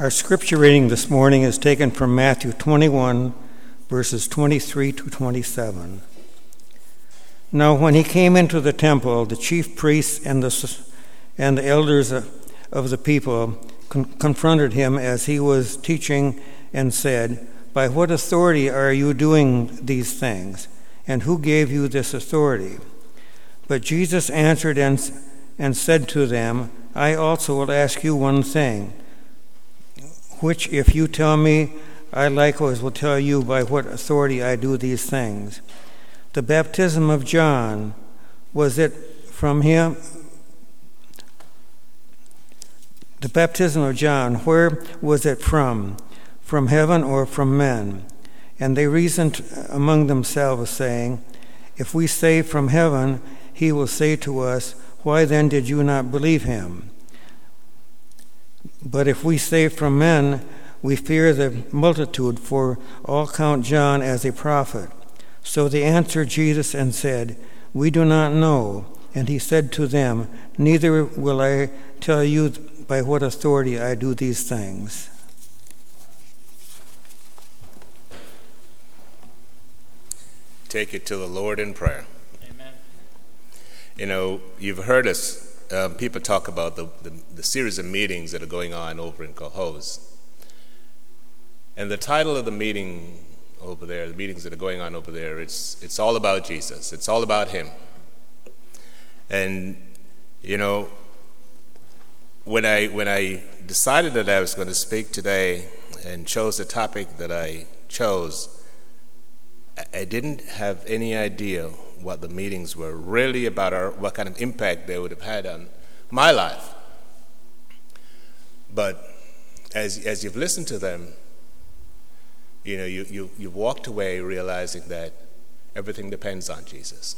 Our scripture reading this morning is taken from Matthew 21, verses 23 to 27. Now when he came into the temple, the chief priests and the elders of the people confronted him as he was teaching and said, "By what authority are you doing these things? And who gave you this authority?" But Jesus answered and said to them, "I also will ask you one thing, which if you tell me, I likewise will tell you by what authority I do these things. The baptism of John, was it from him? The baptism of John, where was it from? From heaven or from men?" And they reasoned among themselves, saying, "If we say from heaven, he will say to us, why then did you not believe him? But if we say from men, we fear the multitude, for all count John as a prophet." So they answered Jesus and said, "We do not know." And he said to them, "Neither will I tell you by what authority I do these things." Take it to the Lord in prayer. Amen. You know, you've heard us, people talk about the series of meetings that are going on over in Cohoes. And the title of the meeting over there, the meetings that are going on over there, it's all about Jesus. It's all about him. And, you know, when I decided that I was going to speak today and chose the topic that I chose, I didn't have any idea what the meetings were really about or what kind of impact they would have had on my life. But as you've listened to them, you know, you've walked away realizing that everything depends on Jesus.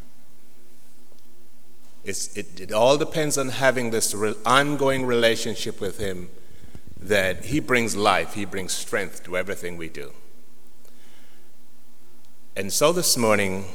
It all depends on having this ongoing relationship with him, that he brings life, he brings strength to everything we do. And so this morning,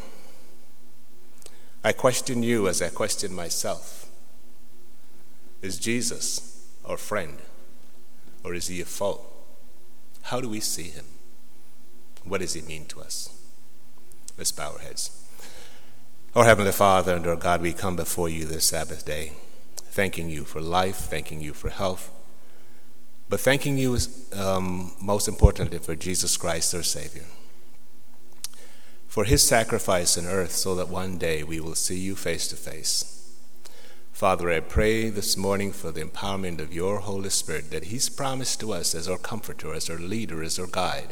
I question you as I question myself. Is Jesus our friend, or is he a foe? How do we see him? What does he mean to us? Let's bow our heads. Our Heavenly Father and our God, we come before you this Sabbath day, thanking you for life, thanking you for health, but thanking you most importantly for Jesus Christ, our Savior, for his sacrifice on earth so that one day we will see you face to face. Father, I pray this morning for the empowerment of your Holy Spirit that he's promised to us as our comforter, as our leader, as our guide,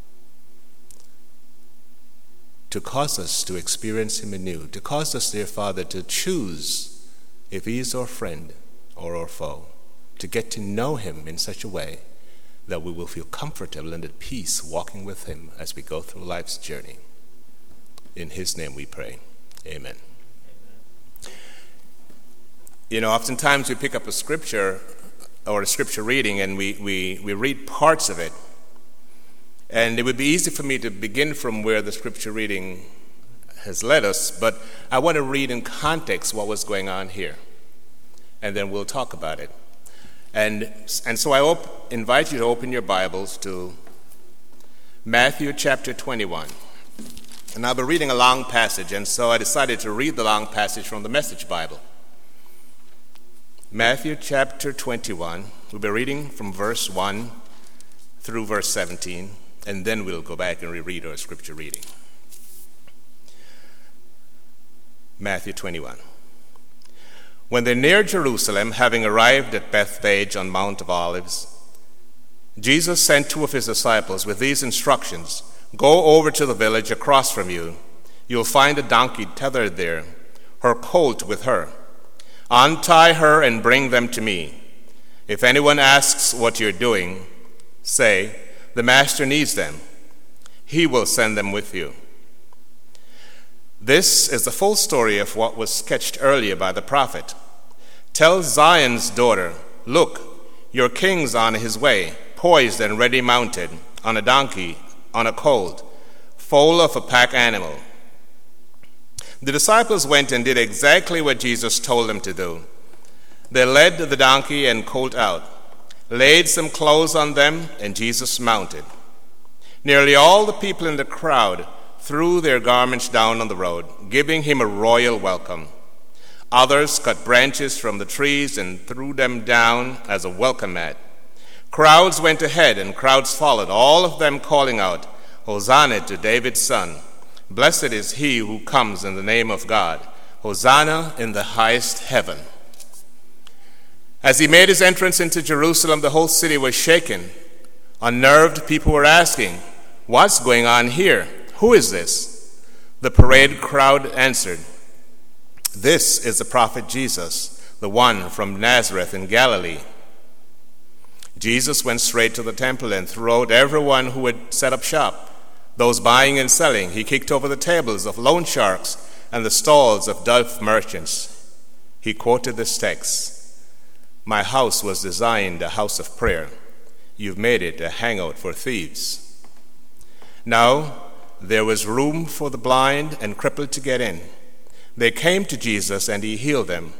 to cause us to experience him anew, to cause us, dear Father, to choose if he is our friend or our foe, to get to know him in such a way that we will feel comfortable and at peace walking with him as we go through life's journey. In his name we pray. Amen. You know, oftentimes we pick up a scripture or a scripture reading and we read parts of it. And it would be easy for me to begin from where the scripture reading has led us, but I want to read in context what was going on here. And then we'll talk about it. And so I invite you to open your Bibles to Matthew chapter 21. And I'll be reading a long passage, and so I decided to read the long passage from the Message Bible. Matthew chapter 21, we'll be reading from verse 1 through verse 17, and then we'll go back and reread our scripture reading. Matthew 21. When they neared Jerusalem, having arrived at Bethphage on Mount of Olives, Jesus sent two of his disciples with these instructions: "Go over to the village across from you. You'll find a donkey tethered there, her colt with her. Untie her and bring them to me. If anyone asks what you're doing, say, 'The master needs them.' He will send them with you." This is the full story of what was sketched earlier by the prophet. "Tell Zion's daughter, look, your king's on his way, poised and ready mounted, on a donkey, on a colt, foal of a pack animal." The disciples went and did exactly what Jesus told them to do. They led the donkey and colt out, laid some clothes on them, and Jesus mounted. Nearly all the people in the crowd threw their garments down on the road, giving him a royal welcome. Others cut branches from the trees and threw them down as a welcome mat. Crowds went ahead and crowds followed, all of them calling out, "Hosanna to David's son. Blessed is he who comes in the name of God. Hosanna in the highest heaven." As he made his entrance into Jerusalem, the whole city was shaken. Unnerved, people were asking, "What's going on here? Who is this?" The parade crowd answered, "This is the prophet Jesus, the one from Nazareth in Galilee." Jesus went straight to the temple and threw out everyone who had set up shop. Those buying and selling, he kicked over the tables of loan sharks and the stalls of dove merchants. He quoted this text, "My house was designed a house of prayer. You've made it a hangout for thieves." Now there was room for the blind and crippled to get in. They came to Jesus and he healed them.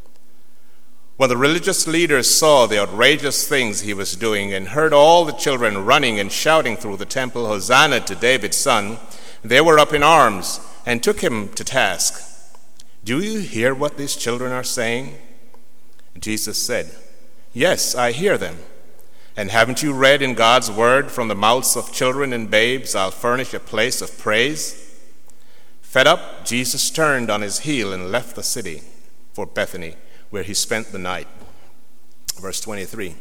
When the religious leaders saw the outrageous things he was doing and heard all the children running and shouting through the temple, "Hosanna to David's son," they were up in arms and took him to task. "Do you hear what these children are saying?" Jesus said, "Yes, I hear them. And haven't you read in God's word, from the mouths of children and babes I'll furnish a place of praise?" Fed up, Jesus turned on his heel and left the city for Bethany, where he spent the night. Verse 23.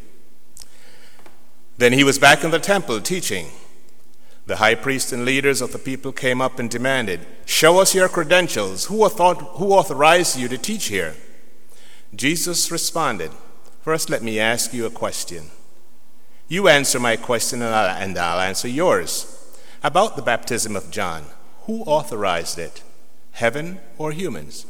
Then he was back in the temple teaching. The high priest and leaders of the people came up and demanded, "Show us your credentials. Who authorized you to teach here?" Jesus responded, "First let me ask you a question. You answer my question and I'll answer yours. About the baptism of John, who authorized it? Heaven or humans?"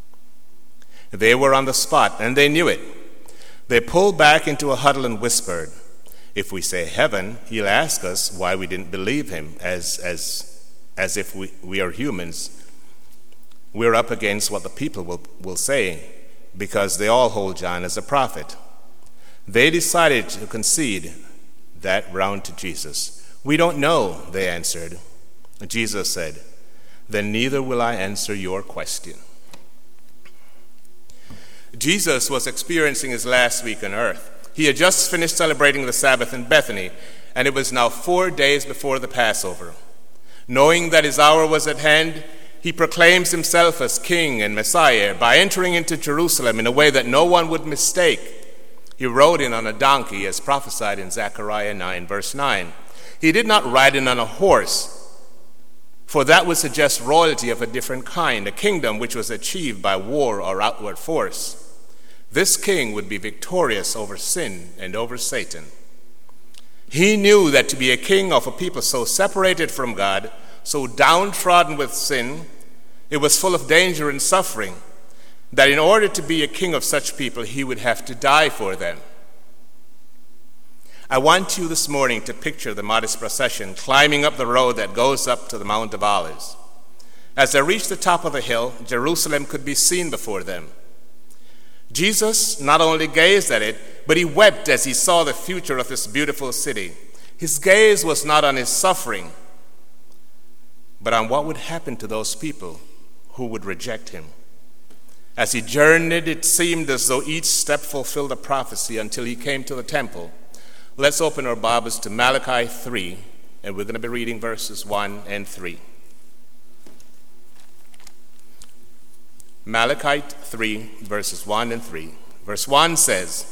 They were on the spot and they knew it. They pulled back into a huddle and whispered, "If we say heaven, he'll ask us why we didn't believe him, as if we are humans. We're up against what the people will say, because they all hold John as a prophet." They decided to concede that round to Jesus. "We don't know," they answered. Jesus said, "Then neither will I answer your question." Jesus was experiencing his last week on earth. He had just finished celebrating the Sabbath in Bethany, and it was now 4 days before the Passover. Knowing that his hour was at hand, he proclaims himself as King and Messiah by entering into Jerusalem in a way that no one would mistake. He rode in on a donkey, as prophesied in Zechariah 9, verse 9. He did not ride in on a horse, for that would suggest royalty of a different kind, a kingdom which was achieved by war or outward force. This king would be victorious over sin and over Satan. He knew that to be a king of a people so separated from God, so downtrodden with sin, it was full of danger and suffering, that in order to be a king of such people, he would have to die for them. I want you this morning to picture the modest procession climbing up the road that goes up to the Mount of Olives. As they reached the top of the hill, Jerusalem could be seen before them. Jesus not only gazed at it, but he wept as he saw the future of this beautiful city. His gaze was not on his suffering, but on what would happen to those people who would reject him. As he journeyed, it seemed as though each step fulfilled a prophecy until he came to the temple. Let's open our Bibles to Malachi 3, and we're going to be reading verses 1 and 3. Malachi 3, verses 1 and 3. Verse 1 says,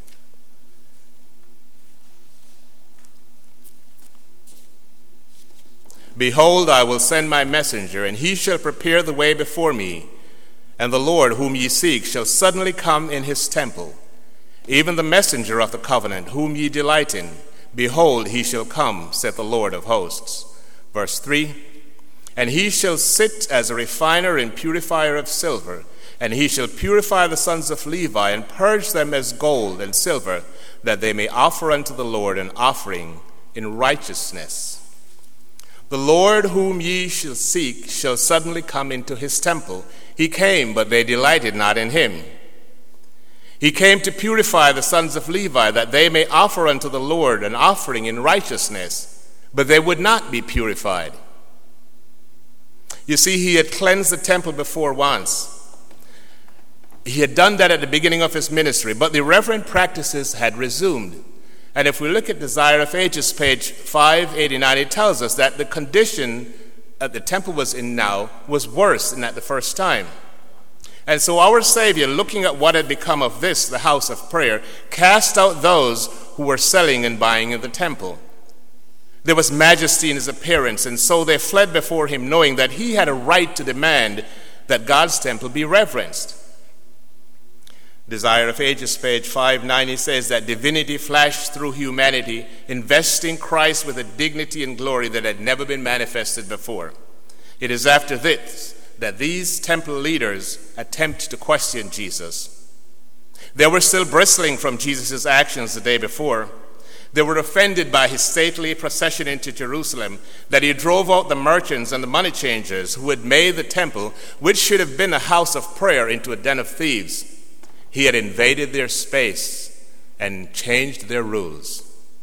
"Behold, I will send my messenger, and he shall prepare the way before me. And the Lord whom ye seek shall suddenly come in his temple, even the messenger of the covenant whom ye delight in. Behold, he shall come, saith the Lord of hosts." Verse 3, "And he shall sit as a refiner and purifier of silver, and he shall purify the sons of Levi, and purge them as gold and silver, that they may offer unto the Lord an offering in righteousness. The Lord whom ye shall seek shall suddenly come into his temple. He came, but they delighted not in him. He came to purify the sons of Levi, that they may offer unto the Lord an offering in righteousness, but they would not be purified. You see, he had cleansed the temple before once. He had done that at the beginning of his ministry, but the irreverent practices had resumed. And if we look at Desire of Ages, page 589, it tells us that the condition that the temple was in now was worse than at the first time. And so our Savior, looking at what had become of this, the house of prayer, cast out those who were selling and buying in the temple. There was majesty in his appearance, and so they fled before him, knowing that he had a right to demand that God's temple be reverenced. Desire of Ages, page 590, says that divinity flashed through humanity, investing Christ with a dignity and glory that had never been manifested before. It is after this that these temple leaders attempt to question Jesus. They were still bristling from Jesus' actions the day before. They were offended by his stately procession into Jerusalem, that he drove out the merchants and the money changers who had made the temple, which should have been a house of prayer, into a den of thieves. He had invaded their space and changed their rules.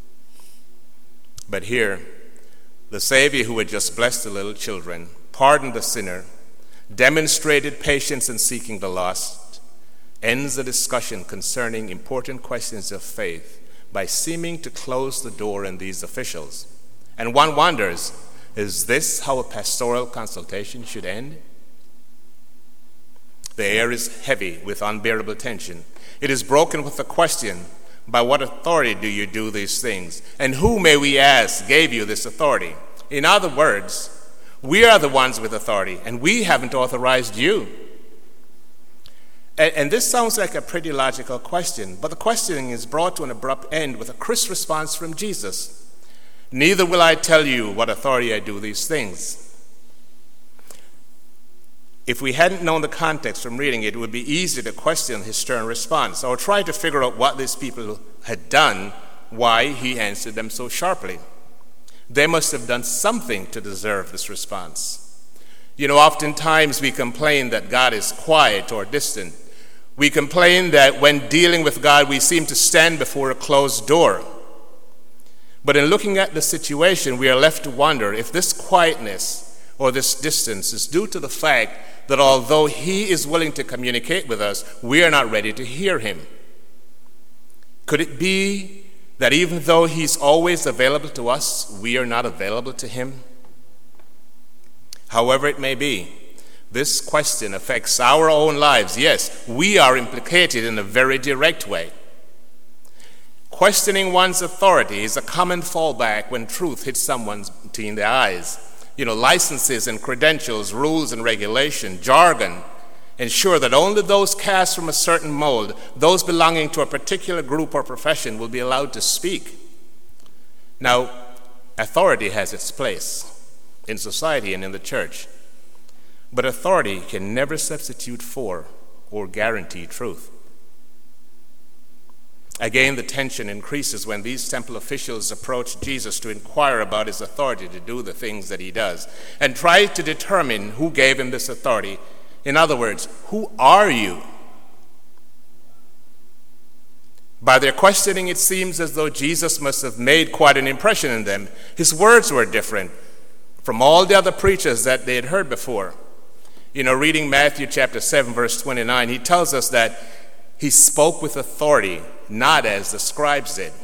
But here, the Savior who had just blessed the little children, pardoned the sinner, demonstrated patience in seeking the lost, ends the discussion concerning important questions of faith by seeming to close the door on these officials. And one wonders, is this how a pastoral consultation should end? The air is heavy with unbearable tension. It is broken with the question, by what authority do you do these things? And who, may we ask, gave you this authority? In other words, we are the ones with authority, and we haven't authorized you. And this sounds like a pretty logical question, but the questioning is brought to an abrupt end with a crisp response from Jesus. Neither will I tell you what authority I do these things. If we hadn't known the context from reading it, it would be easy to question his stern response or try to figure out what these people had done, why he answered them so sharply. They must have done something to deserve this response. You know, oftentimes we complain that God is quiet or distant. We complain that when dealing with God, we seem to stand before a closed door. But in looking at the situation, we are left to wonder if this quietness or this distance is due to the fact that although he is willing to communicate with us, we are not ready to hear him. Could it be that even though he's always available to us, we are not available to him? However it may be, this question affects our own lives. Yes, we are implicated in a very direct way. Questioning one's authority is a common fallback when truth hits someone between the eyes. You know, licenses and credentials, rules and regulation, jargon, ensure that only those cast from a certain mold, those belonging to a particular group or profession, will be allowed to speak. Now, authority has its place in society and in the church, but authority can never substitute for or guarantee truth. Again, the tension increases when these temple officials approach Jesus to inquire about his authority to do the things that he does and try to determine who gave him this authority. In other words, who are you? By their questioning, it seems as though Jesus must have made quite an impression on them. His words were different from all the other preachers that they had heard before. You know, reading Matthew chapter 7, verse 29, he tells us that he spoke with authority, not as the scribes did.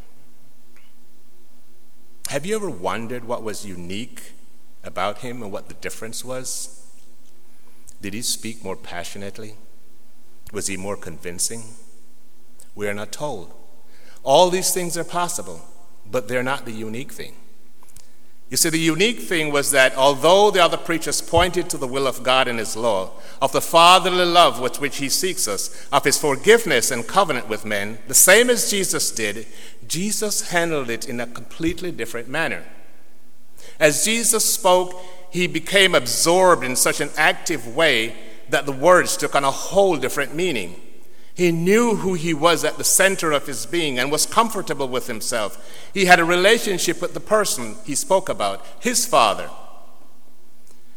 Have you ever wondered what was unique about him and what the difference was? Did he speak more passionately? Was he more convincing? We are not told. All these things are possible, but they're not the unique thing. You see, the unique thing was that although the other preachers pointed to the will of God and his law, of the fatherly love with which he seeks us, of his forgiveness and covenant with men, the same as Jesus did, Jesus handled it in a completely different manner. As Jesus spoke, he became absorbed in such an active way that the words took on a whole different meaning. He knew who he was at the center of his being and was comfortable with himself. He had a relationship with the person he spoke about, his Father.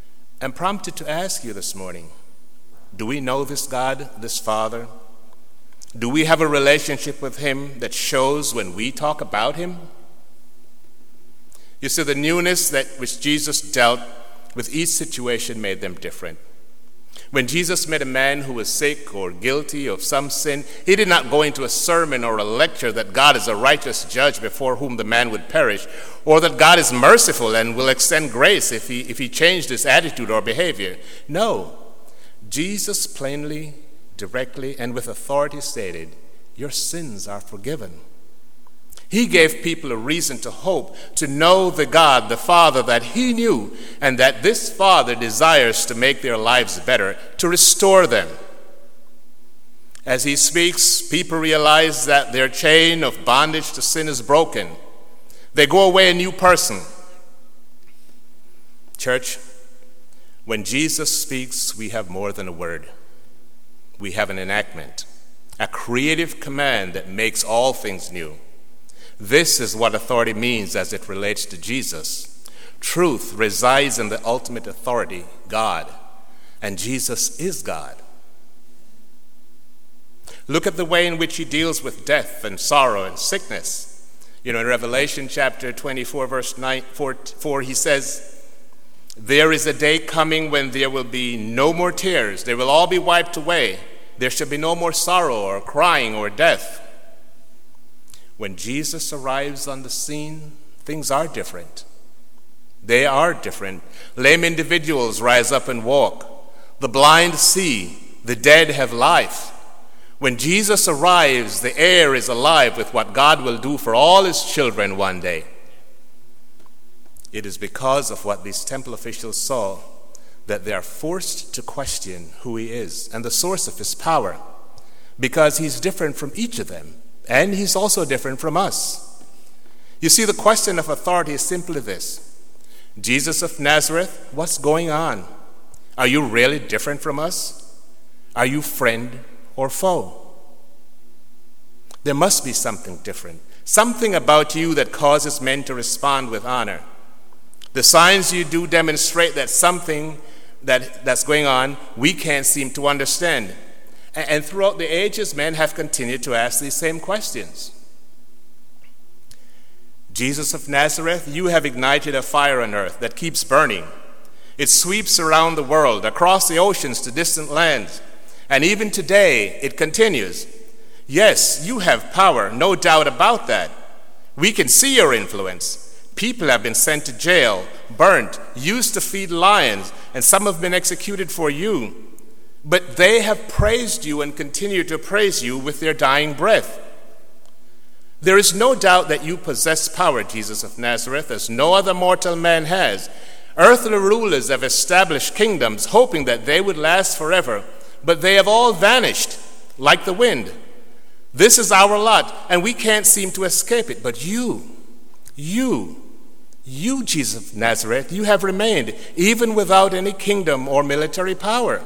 I'm prompted to ask you this morning, do we know this God, this Father? Do we have a relationship with him that shows when we talk about him? You see, the newness which Jesus dealt with each situation made them different. When Jesus met a man who was sick or guilty of some sin, he did not go into a sermon or a lecture that God is a righteous judge before whom the man would perish, or that God is merciful and will extend grace if he changed his attitude or behavior. No, Jesus plainly, directly, and with authority stated, your sins are forgiven. He gave people a reason to hope, to know the God, the Father that he knew, and that this Father desires to make their lives better, to restore them. As he speaks, people realize that their chain of bondage to sin is broken. They go away a new person. Church, when Jesus speaks, we have more than a word. We have an enactment, a creative command that makes all things new. This is what authority means as it relates to Jesus. Truth resides in the ultimate authority, God, and Jesus is God. Look at the way in which he deals with death and sorrow and sickness. In Revelation chapter 24, verse 4, he says, there is a day coming when there will be no more tears. They will all be wiped away. There shall be no more sorrow or crying or death. When Jesus arrives on the scene, things are different. They are different. Lame individuals rise up and walk. The blind see. The dead have life. When Jesus arrives, the air is alive with what God will do for all his children one day. It is because of what these temple officials saw that they are forced to question who he is and the source of his power, because he's different from each of them. And he's also different from us. You see, the question of authority is simply this. Jesus of Nazareth, what's going on? Are you really different from us? Are you friend or foe? There must be something different, something about you that causes men to respond with honor. The signs you do demonstrate that something that's going on we can't seem to understand. And throughout the ages, men have continued to ask these same questions. Jesus of Nazareth, you have ignited a fire on earth that keeps burning. It sweeps around the world, across the oceans to distant lands. And even today, it continues. Yes, you have power, no doubt about that. We can see your influence. People have been sent to jail, burnt, used to feed lions, and some have been executed for you. But they have praised you and continue to praise you with their dying breath. There is no doubt that you possess power, Jesus of Nazareth, as no other mortal man has. Earthly rulers have established kingdoms, hoping that they would last forever, but they have all vanished like the wind. This is our lot, and we can't seem to escape it. But you, Jesus of Nazareth, you have remained, even without any kingdom or military power.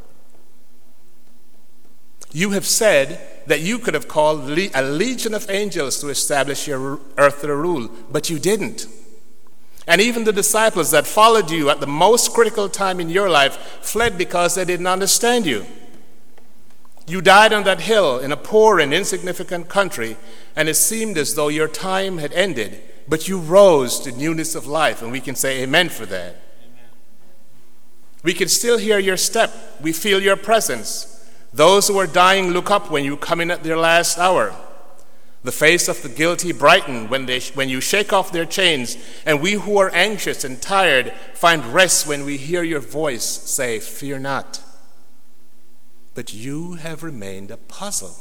You have said that you could have called a legion of angels to establish your earthly rule, but you didn't. And even the disciples that followed you at the most critical time in your life fled because they didn't understand you. You died on that hill in a poor and insignificant country, and it seemed as though your time had ended, but you rose to newness of life, and we can say amen for that. Amen. We can still hear your step. We feel your presence. Those who are dying look up when you come in at their last hour. The face of the guilty brighten when you shake off their chains, and we who are anxious and tired find rest when we hear your voice say, "Fear not." But you have remained a puzzle.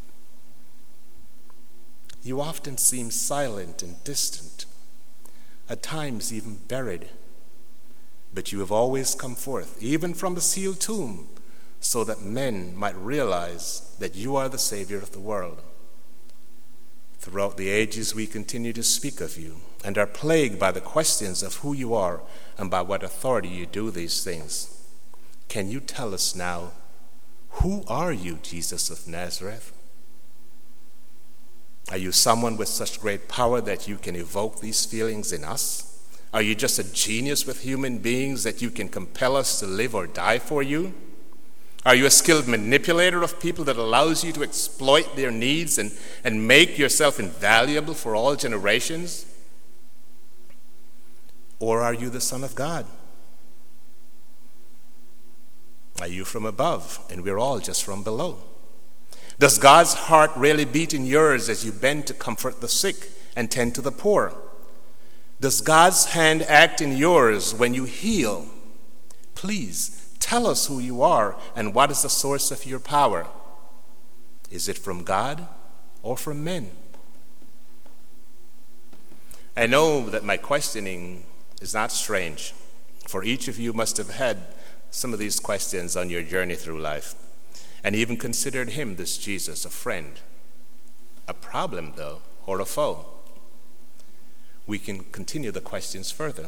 You often seem silent and distant, at times even buried. But you have always come forth, even from the sealed tomb, so that men might realize that you are the Savior of the world. Throughout the ages, we continue to speak of you and are plagued by the questions of who you are and by what authority you do these things. Can you tell us now, who are you, Jesus of Nazareth? Are you someone with such great power that you can evoke these feelings in us? Are you just a genius with human beings that you can compel us to live or die for you? Are you a skilled manipulator of people that allows you to exploit their needs and make yourself invaluable for all generations? Or are you the Son of God? Are you from above and we're all just from below? Does God's heart really beat in yours as you bend to comfort the sick and tend to the poor? Does God's hand act in yours when you heal? Please tell us who you are and what is the source of your power. Is it from God or from men? I know that my questioning is not strange, for each of you must have had some of these questions on your journey through life, and even considered him, this Jesus, a friend, a problem, though, or a foe. We can continue the questions further.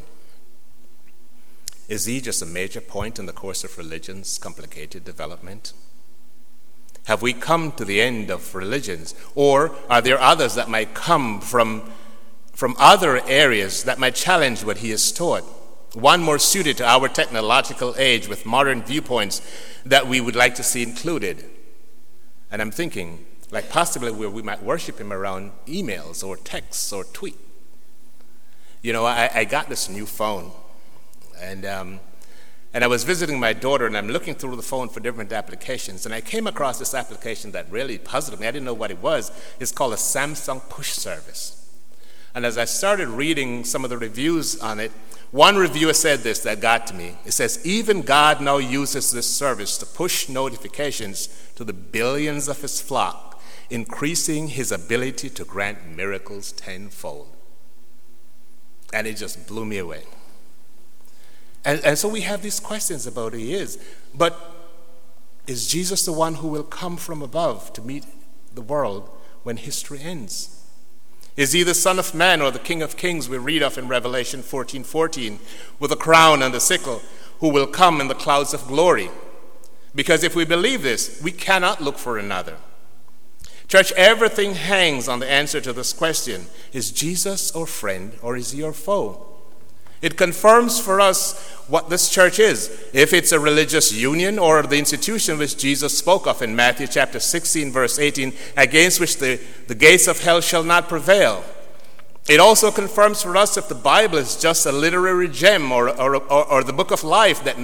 Is he just a major point in the course of religion's complicated development? Have we come to the end of religions, or are there others that might come from other areas that might challenge what he has taught? One more suited to our technological age with modern viewpoints that we would like to see included. And I'm thinking, like possibly where we might worship him around emails or texts or tweet. You know, I got this new phone, and I was visiting my daughter, and I'm looking through the phone for different applications, and I came across this application that really puzzled me. I didn't know what it was. It's called a Samsung Push Service. And as I started reading some of the reviews on it, one reviewer said this that got to me. It says, even God now uses this service to push notifications to the billions of his flock, increasing his ability to grant miracles tenfold. And it just blew me away. And so we have these questions about who he is. But is Jesus the one who will come from above to meet the world when history ends? Is he the Son of Man or the King of Kings we read of in Revelation 14:14 with a crown and a sickle, who will come in the clouds of glory? Because if we believe this, we cannot look for another. Church, everything hangs on the answer to this question. Is Jesus our friend or is he our foe? It confirms for us what this church is, if it's a religious union or the institution which Jesus spoke of in Matthew chapter 16, verse 18, against which the gates of hell shall not prevail. It also confirms for us if the Bible is just a literary gem or the book of life that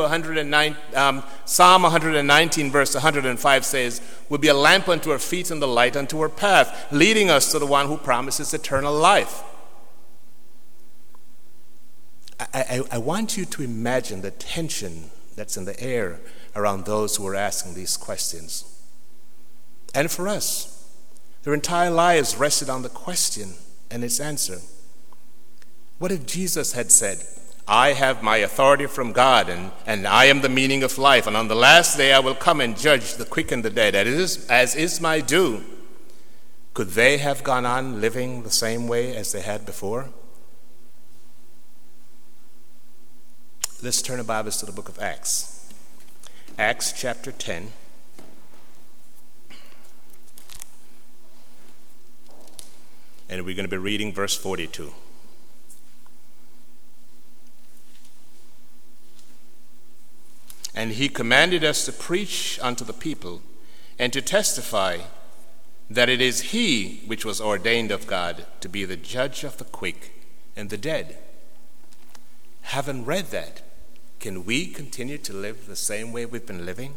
Psalm 119, verse 105 says, will be a lamp unto our feet and the light unto our path, leading us to the one who promises eternal life. I want you to imagine the tension that's in the air around those who are asking these questions. And for us, their entire lives rested on the question and its answer. What if Jesus had said, I have my authority from God, and I am the meaning of life, and on the last day I will come and judge the quick and the dead, as is my due? Could they have gone on living the same way as they had before? Let's turn our Bibles to the book of Acts. Acts chapter 10. And we're going to be reading verse 42. And he commanded us to preach unto the people and to testify that it is he which was ordained of God to be the judge of the quick and the dead. Having read that, can we continue to live the same way we've been living?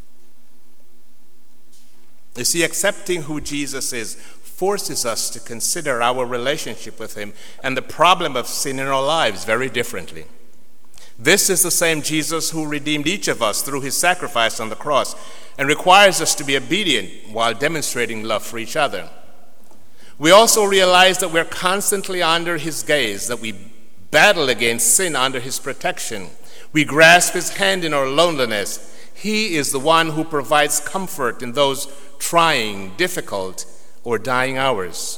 You see, accepting who Jesus is forces us to consider our relationship with him and the problem of sin in our lives very differently. This is the same Jesus who redeemed each of us through his sacrifice on the cross and requires us to be obedient while demonstrating love for each other. We also realize that we're constantly under his gaze, that we battle against sin under his protection. We grasp his hand in our loneliness. He is the one who provides comfort in those trying, difficult, or dying hours.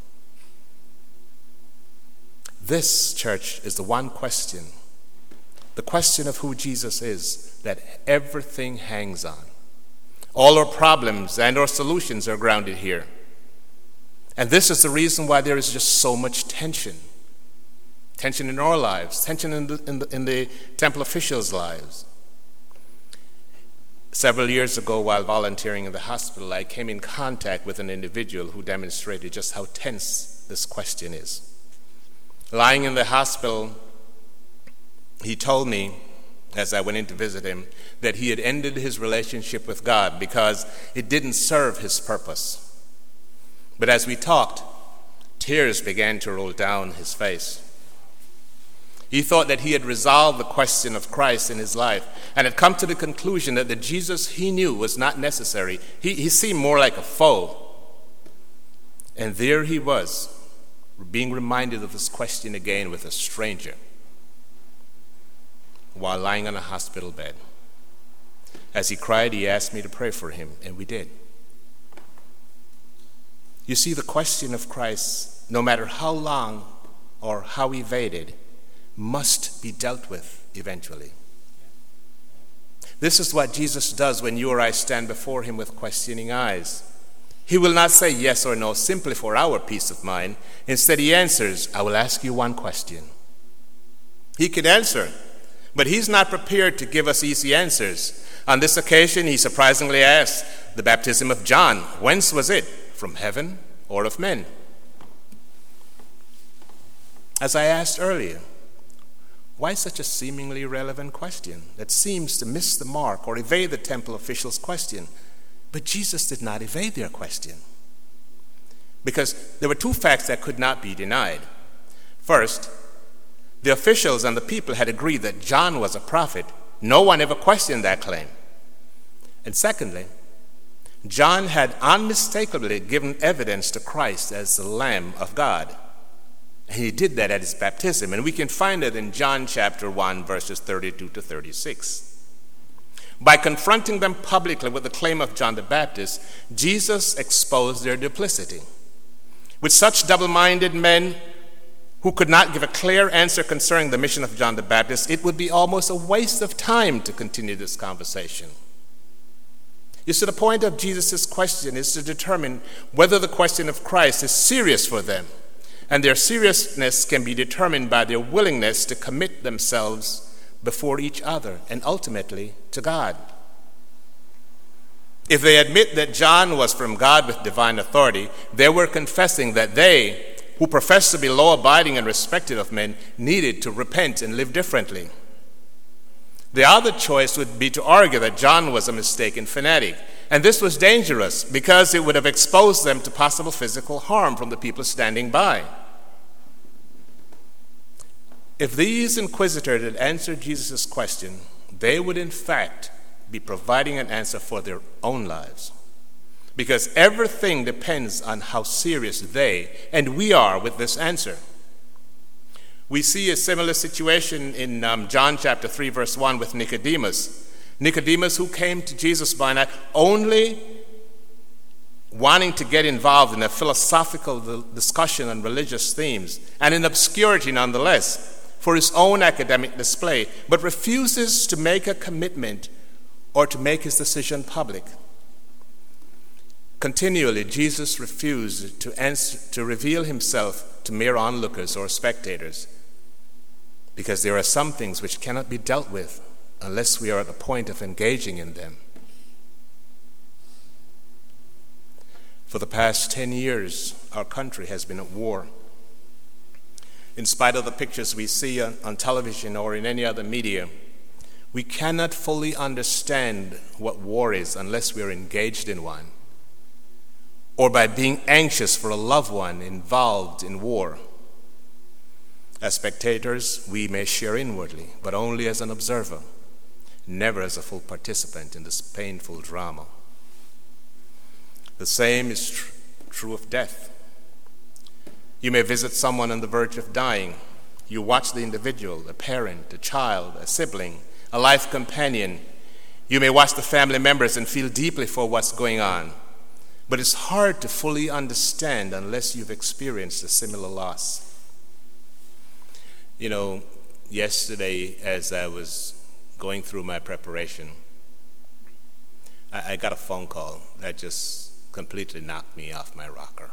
This, church, is the one question, the question of who Jesus is, that everything hangs on. All our problems and our solutions are grounded here. And this is the reason why there is just so much tension. Tension in our lives, tension in the temple officials' lives. Several years ago, while volunteering in the hospital, I came in contact with an individual who demonstrated just how tense this question is. Lying in the hospital, he told me, as I went in to visit him, that he had ended his relationship with God because it didn't serve his purpose. But as we talked, tears began to roll down his face. He thought that he had resolved the question of Christ in his life and had come to the conclusion that the Jesus he knew was not necessary. He seemed more like a foe. And there he was, being reminded of this question again with a stranger while lying on a hospital bed. As he cried, he asked me to pray for him, and we did. You see, the question of Christ, no matter how long or how evaded, must be dealt with eventually. This is what Jesus does when you or I stand before him with questioning eyes. He will not say yes or no simply for our peace of mind. Instead, he answers, I will ask you one question. He can answer, but he's not prepared to give us easy answers. On this occasion, he surprisingly asked the baptism of John, whence was it, from heaven or of men? As I asked earlier, why such a seemingly irrelevant question that seems to miss the mark or evade the temple officials' question? But Jesus did not evade their question, because there were two facts that could not be denied. First, the officials and the people had agreed that John was a prophet. No one ever questioned that claim. And secondly, John had unmistakably given evidence to Christ as the Lamb of God. And he did that at his baptism, and we can find it in John chapter 1, verses 32 to 36. By confronting them publicly with the claim of John the Baptist, Jesus exposed their duplicity. With such double-minded men who could not give a clear answer concerning the mission of John the Baptist, it would be almost a waste of time to continue this conversation. You see, the point of Jesus' question is to determine whether the question of Christ is serious for them, and their seriousness can be determined by their willingness to commit themselves before each other and ultimately to God. If they admit that John was from God with divine authority, they were confessing that they, who professed to be law-abiding and respected of men, needed to repent and live differently. The other choice would be to argue that John was a mistaken fanatic, and this was dangerous because it would have exposed them to possible physical harm from the people standing by. If these inquisitors had answered Jesus' question, they would in fact be providing an answer for their own lives, because everything depends on how serious they and we are with this answer. We see a similar situation in John chapter 3, verse 1 with Nicodemus. Nicodemus, who came to Jesus by night only wanting to get involved in a philosophical discussion on religious themes, and in obscurity nonetheless, for his own academic display, but refuses to make a commitment or to make his decision public. Continually, Jesus refused to reveal himself to mere onlookers or spectators, because there are some things which cannot be dealt with unless we are at the point of engaging in them. For the past 10 years, our country has been at war. In spite of the pictures we see on television or in any other media, we cannot fully understand what war is unless we are engaged in one, or by being anxious for a loved one involved in war. As spectators, we may share inwardly, but only as an observer, never as a full participant in this painful drama. The same is true of death. You may visit someone on the verge of dying. You watch the individual, a parent, a child, a sibling, a life companion. You may watch the family members and feel deeply for what's going on. But it's hard to fully understand unless you've experienced a similar loss. You know, yesterday as I was going through my preparation, I got a phone call that just completely knocked me off my rocker.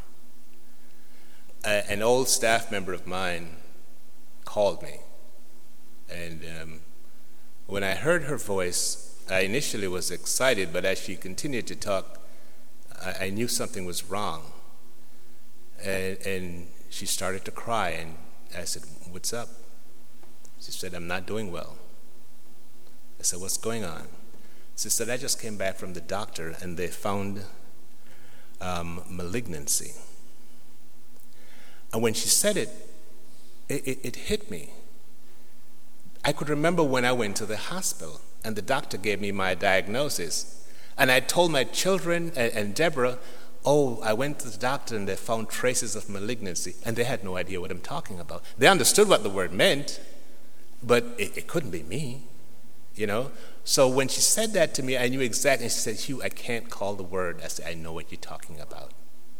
An old staff member of mine called me, and when I heard her voice, I initially was excited, but as she continued to talk, I knew something was wrong. And she started to cry, and I said, "What's up?" She said, "I'm not doing well." I said, "What's going on?" She said, "I just came back from the doctor, and they found malignancy." And when she said it, it hit me. I could remember when I went to the hospital, and the doctor gave me my diagnosis. And I told my children and Deborah, "Oh, I went to the doctor and they found traces of malignancy." And they had no idea what I'm talking about. They understood what the word meant, but it couldn't be me, you know? So when she said that to me, I knew exactly. She said, "Hugh, I can't call the word." I said, "I know what you're talking about."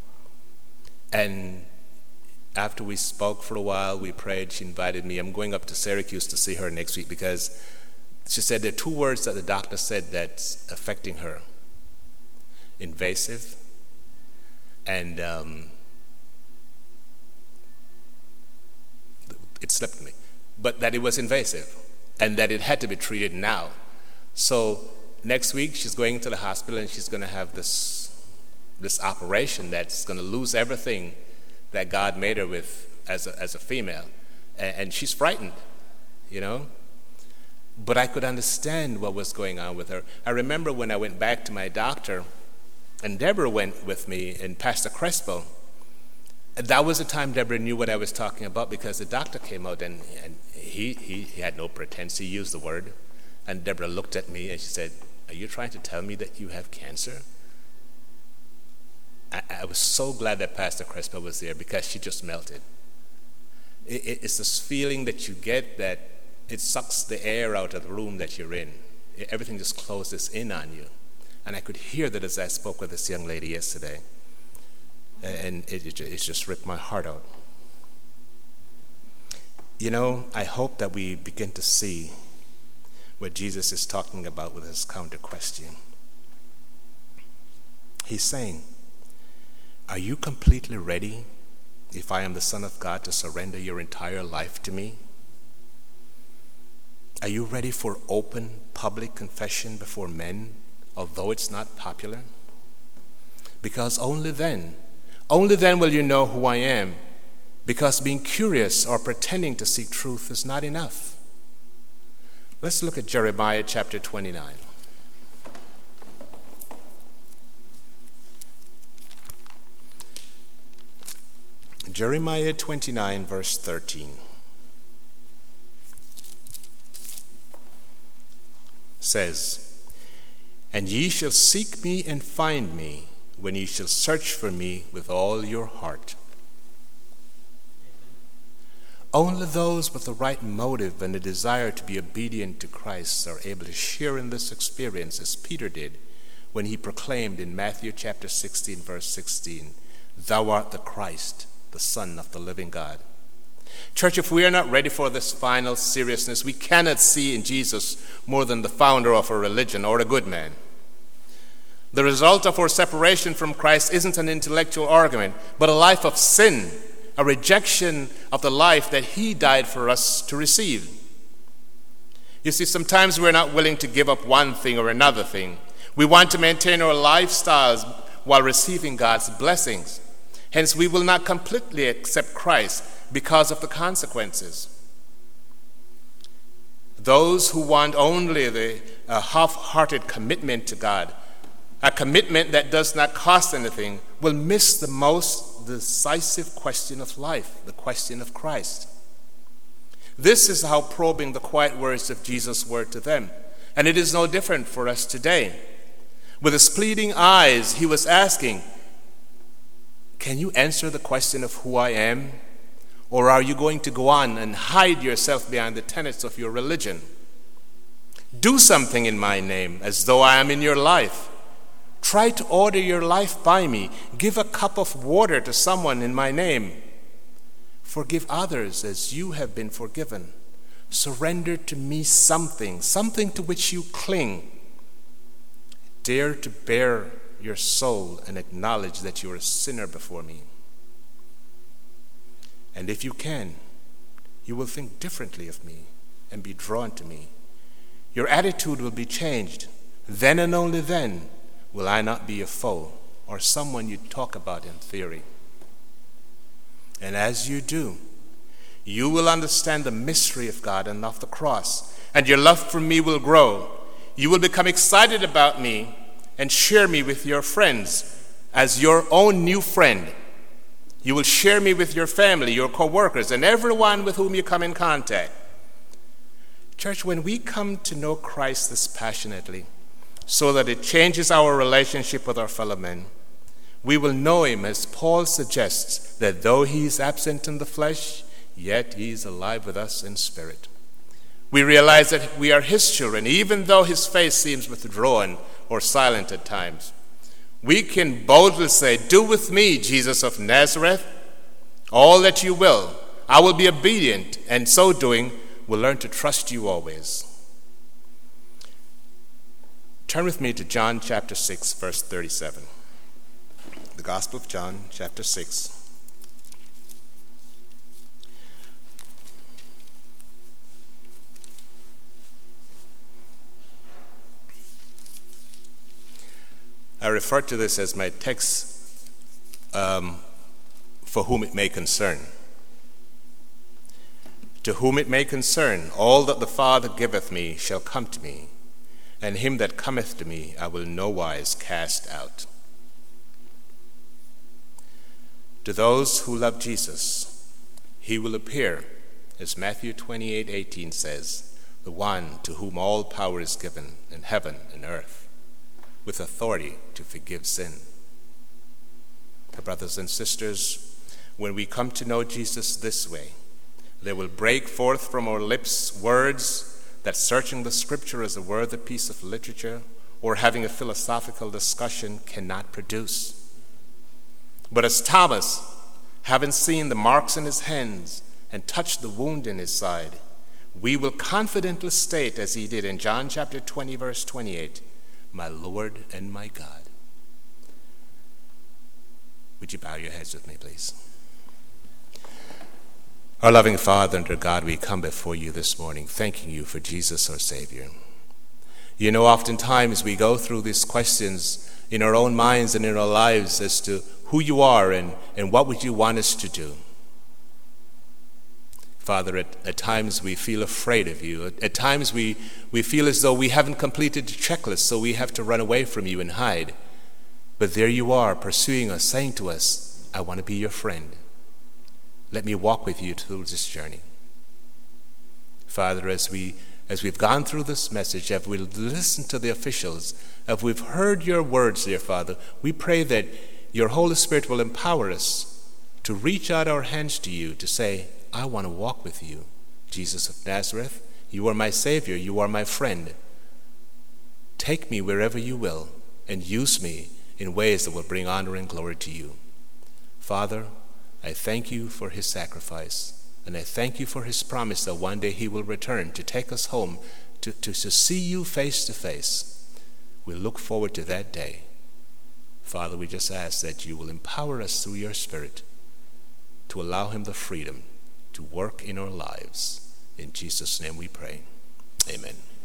And after we spoke for a while, we prayed, she invited me. I'm going up to Syracuse to see her next week because she said there are two words that the doctor said that's affecting her: invasive and it slipped me, but that it was invasive and that it had to be treated now. So next week she's going to the hospital and she's going to have this operation that's going to lose everything that God made her with as a female, and she's frightened, you know. But I could understand what was going on with her. I remember when I went back to my doctor, and Deborah went with me, and Pastor Crespo. That was the time Deborah knew what I was talking about, because the doctor came out and he had no pretense. He used the word, and Deborah looked at me and she said, "Are you trying to tell me that you have cancer?" I was so glad that Pastor Crespo was there, because she just melted. It's this feeling that you get that it sucks the air out of the room that you're in. Everything just closes in on you. And I could hear that as I spoke with this young lady yesterday. And it just ripped my heart out. You know, I hope that we begin to see what Jesus is talking about with his counter question. He's saying, "Are you completely ready, if I am the Son of God, to surrender your entire life to me? Are you ready for open, public confession before men, although it's not popular? Because only then will you know who I am, because being curious or pretending to seek truth is not enough." Let's look at Jeremiah chapter 29. Jeremiah 29, verse 13 says, "And ye shall seek me and find me, when ye shall search for me with all your heart." Only those with the right motive and a desire to be obedient to Christ are able to share in this experience, as Peter did when he proclaimed in Matthew chapter 16, verse 16, "Thou art the Christ, the Son of the living God." Church, if we are not ready for this final seriousness, we cannot see in Jesus more than the founder of a religion or a good man. The result of our separation from Christ isn't an intellectual argument, but a life of sin, a rejection of the life that he died for us to receive. You see, sometimes we're not willing to give up one thing or another thing. We want to maintain our lifestyles while receiving God's blessings. Hence, we will not completely accept Christ because of the consequences. Those who want only the half-hearted commitment to God, a commitment that does not cost anything, will miss the most decisive question of life, the question of Christ. This is how probing the quiet words of Jesus were to them, and it is no different for us today. With his pleading eyes, he was asking, "Can you answer the question of who I am? Or are you going to go on and hide yourself behind the tenets of your religion? Do something in my name, as though I am in your life. Try to order your life by me. Give a cup of water to someone in my name. Forgive others as you have been forgiven. Surrender to me something to which you cling. Dare to bare your soul and acknowledge that you are a sinner before me. And if you can, you will think differently of me and be drawn to me. Your attitude will be changed, then and only then will I not be a foe or someone you talk about in theory. And as you do, you will understand the mystery of God and of the cross, and your love for me will grow. You will become excited about me and share me with your friends as your own new friend. You will share me with your family, your co-workers, and everyone with whom you come in contact. Church, when we come to know Christ this passionately, so that it changes our relationship with our fellow men, we will know him, as Paul suggests, that though he is absent in the flesh, yet he is alive with us in spirit. We realize that we are his children, even though his face seems withdrawn or silent at times. We can boldly say, "Do with me, Jesus of Nazareth, all that you will. I will be obedient, and so doing, will learn to trust you always." Turn with me to John chapter 6, verse 37. The Gospel of John chapter 6. I refer to this as my text, for whom it may concern. To whom it may concern, all that the Father giveth me shall come to me, and him that cometh to me I will no wise cast out. To those who love Jesus, he will appear, as Matthew 28:18 says, the one to whom all power is given in heaven and earth, with authority to forgive sin. My brothers and sisters, when we come to know Jesus this way, there will break forth from our lips words that, searching the scripture as a worthy piece of literature or having a philosophical discussion, cannot produce. But as Thomas, having seen the marks in his hands and touched the wound in his side, we will confidently state, as he did in John chapter 20, verse 28, "My Lord and my God." Would you bow your heads with me, please? Our loving Father and our God, we come before you this morning thanking you for Jesus, our Savior. You know, oftentimes we go through these questions in our own minds and in our lives as to who you are and what would you want us to do. Father, at times we feel afraid of you. At times we feel as though we haven't completed the checklist, so we have to run away from you and hide. But there you are, pursuing us, saying to us, "I want to be your friend. Let me walk with you through this journey." Father, as we've gone through this message, as we listen to the officials, as we've heard your words, dear Father, we pray that your Holy Spirit will empower us to reach out our hands to you, to say, "I want to walk with you, Jesus of Nazareth. You are my Savior. You are my friend. Take me wherever you will and use me in ways that will bring honor and glory to you." Father, I thank you for his sacrifice, and I thank you for his promise that one day he will return to take us home, to see you face to face. We look forward to that day. Father, we just ask that you will empower us through your Spirit to allow him the freedom to work in our lives. In Jesus' name we pray. Amen.